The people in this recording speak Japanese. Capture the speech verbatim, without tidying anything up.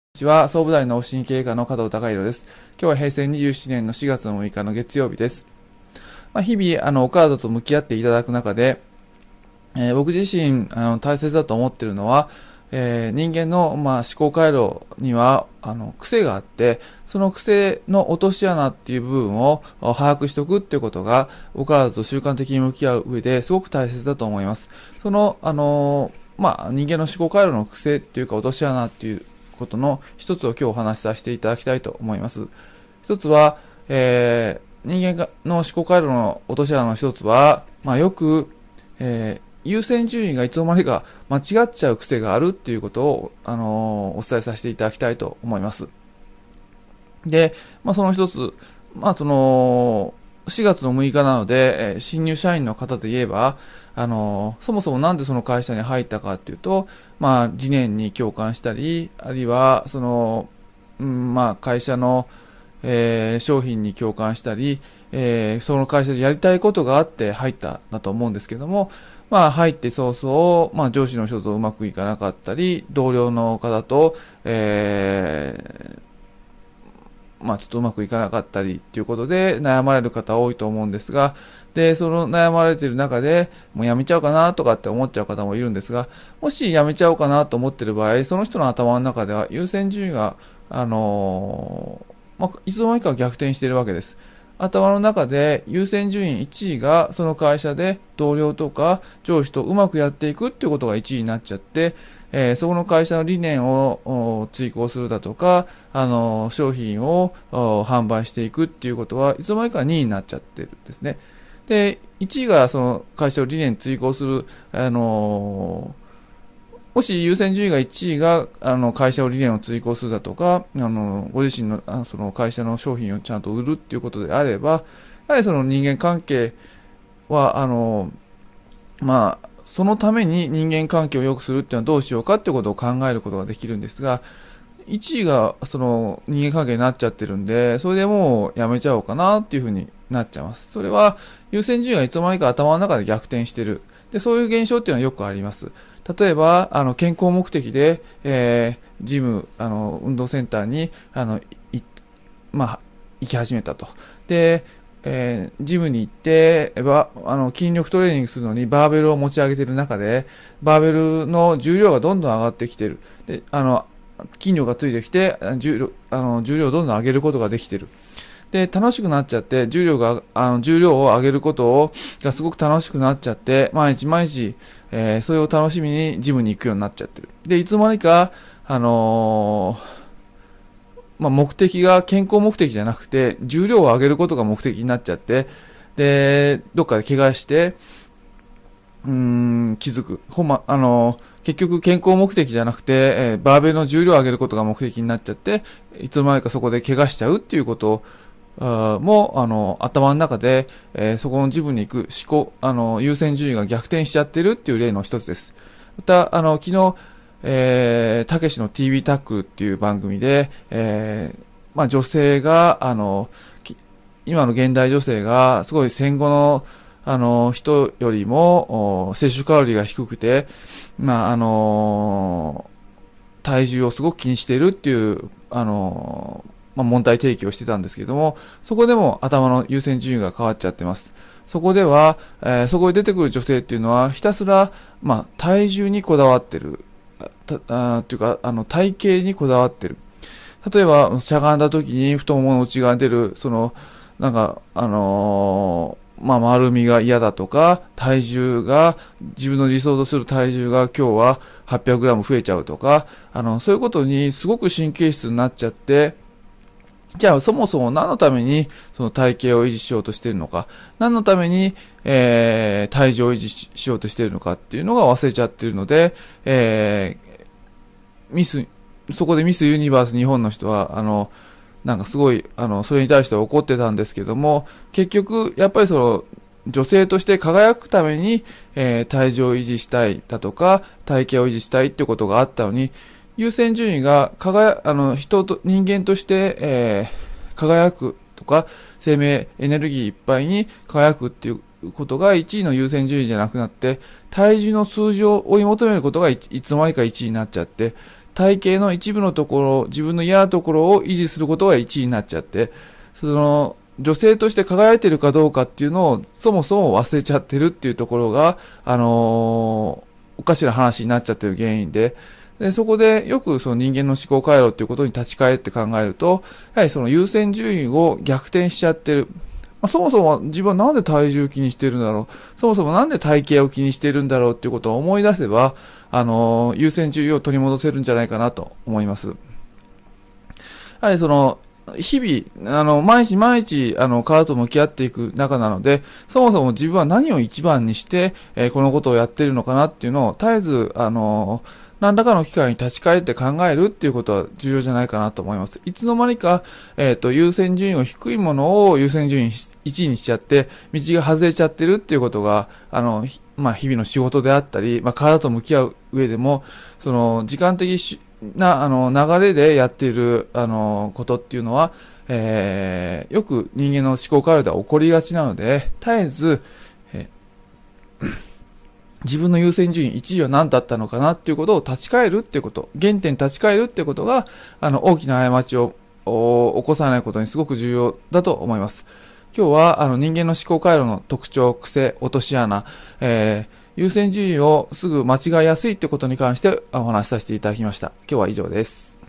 こんにちは、総武大脳神経科の加藤孝弘です。今日は平成にじゅうななねんのしがつのむいかの月曜日です。まあ、日々、あの、お体と向き合っていただく中で、えー僕自身、あの、大切だと思っているのは、えー人間の、まあ、思考回路には、あの、癖があって、その癖の落とし穴っていう部分をあ把握しておくっていうことが、お体と習慣的に向き合う上ですごく大切だと思います。その、あのーまあ、人間の思考回路の癖っていうか落とし穴っていうことの一つを今日お話しさせていただきたいと思います。一つは、えー人間がの思考回路の落とし穴の一つは、まあ、よく、えー優先順位がいつの間にか間違っちゃう癖があるっていうことを、あのーお伝えさせていただきたいと思います。で、まあ、その一つ、まあ、その、しがつのむいかなので、えー新入社員の方で言えば、あのーそもそもなんでその会社に入ったかっていうと、まあ、理念に共感したり、あるいは、その、うん、まあ、会社の、えー商品に共感したり、えーその会社でやりたいことがあって入ったんだと思うんですけども、まあ入って早々、まあ上司の人とうまくいかなかったり、同僚の方と、えーまあちょっとうまくいかなかったりっていうことで悩まれる方多いと思うんですが、で、その悩まれている中で、もうやめちゃおうかなとかって思っちゃう方もいるんですが、もしやめちゃおうかなと思っている場合、その人の頭の中では優先順位が、あのーまあ、いつの間にか逆転しているわけです。頭の中で優先順位いちいがその会社で同僚とか上司とうまくやっていくっていうことがいちいになっちゃって、えーそこの会社の理念を追求するだとか、あのー商品を販売していくっていうことはいつの間にかにいになっちゃってるんですね。で、いちいがその会社の理念追求する、あのーもし優先順位がいちいが、あの、会社を理念を追求するだとか、あの、ご自身の、あその会社の商品をちゃんと売るっていうことであれば、やはりその人間関係は、あの、まあ、そのために人間関係を良くするっていうのはどうしようかっていうことを考えることができるんですが、いちいがその人間関係になっちゃってるんで、それでもうやめちゃおうかなっていうふうになっちゃいます。それは優先順位がいつの間にか頭の中で逆転してる。で、そういう現象っていうのはよくあります。例えば、あの、健康目的で、えー、ジム、あの、運動センターに、あの、い、まあ、行き始めたと。で、えー、ジムに行って、ば、あの、筋力トレーニングするのにバーベルを持ち上げてる中で、バーベルの重量がどんどん上がってきてる。で、あの、筋力がついてきて、重量、あの、重量をどんどん上げることができてる。で、楽しくなっちゃって、重量が、あの、重量を上げることを、がすごく楽しくなっちゃって、毎日毎日、えー、それを楽しみにジムに行くようになっちゃってる。で、いつの間にか、あのーまあ、目的が健康目的じゃなくて、重量を上げることが目的になっちゃって、で、どっかで怪我して、うーん、気づく。ほんま、あのー結局健康目的じゃなくて、えーバーベルの重量を上げることが目的になっちゃって、いつの間にかそこで怪我しちゃうっていうことあーも、あの、頭の中で、えーそこの自分に行く思考、あの、優先順位が逆転しちゃってるっていう例の一つです。また、あの、昨日、えー、たけしの ティービー タックルっていう番組で、えー、まあ女性が、あの、き今の現代女性が、すごい戦後の、あの、人よりも、お摂取カロリーが低くて、まあ、あの体重をすごく気にしているっていう、あのまあ、問題提起をしてたんですけども、そこでも頭の優先順位が変わっちゃってます。そこでは、えーそこに出てくる女性っていうのは、ひたすら、まあ、体重にこだわってる。たあっていうか、あの、体型にこだわってる。例えば、しゃがんだ時に太ももの内側に出る、その、なんか、あのーまあ、丸みが嫌だとか、体重が、自分の理想とする体重が今日は はっぴゃくグラム 増えちゃうとか、あの、そういうことにすごく神経質になっちゃって、じゃあそもそも何のためにその体型を維持しようとしているのか、何のために、えー、体重を維持ししようとしているのかっていうのが忘れちゃってるので、えー、ミス、そこでミスユニバース日本の人は、あの、なんかすごい、あの、それに対して怒ってたんですけども、結局、やっぱりその、女性として輝くために、えー、体重を維持したいだとか、体型を維持したいってことがあったのに、優先順位が輝、あの、人と、人間として、えー、輝くとか、生命エネルギーいっぱいに輝くっていうことがいちいの優先順位じゃなくなって、体重の数字を追い求めることがいいつの間にかいちいになっちゃって、 体型の一部のところ、自分の嫌なところを維持することがいちいになっちゃって、その、女性として輝いてるかどうかっていうのをそもそも忘れちゃってるっていうところが、あのー、おかしな話になっちゃってる原因で、で、そこでよくその人間の思考回路っていうことに立ち返って考えると、やはりその優先順位を逆転しちゃってる。まあ、そもそも自分はなんで体重気にしてるんだろう、そもそもなんで体型を気にしてるんだろうっていうことを思い出せば、あのー、優先順位を取り戻せるんじゃないかなと思います。やはりその、日々、あの、毎日毎日、あの、体と向き合っていく中なので、そもそも自分は何を一番にして、えー、このことをやっているのかなっていうのを、絶えず、あのー、何らかの機会に立ち返って考えるっていうことは重要じゃないかなと思います。いつの間にか、えっと、優先順位を低いものを優先順位いちいにしちゃって、道が外れちゃってるっていうことが、あの、まあ、日々の仕事であったり、まあ、体と向き合う上でも、その、時間的し、な、あの、流れでやっている、あの、ことっていうのは、えー、よく人間の思考回路では起こりがちなので、絶えず、えー、自分の優先順位いちいは何だったのかなっていうことを立ち返るっていうこと、原点に立ち返るっていうことが、あの、大きな過ちを起こさないことにすごく重要だと思います。今日は、あの、人間の思考回路の特徴、癖、落とし穴、えー、優先順位をすぐ間違いやすいってことに関してお話しさせていただきました。今日は以上です。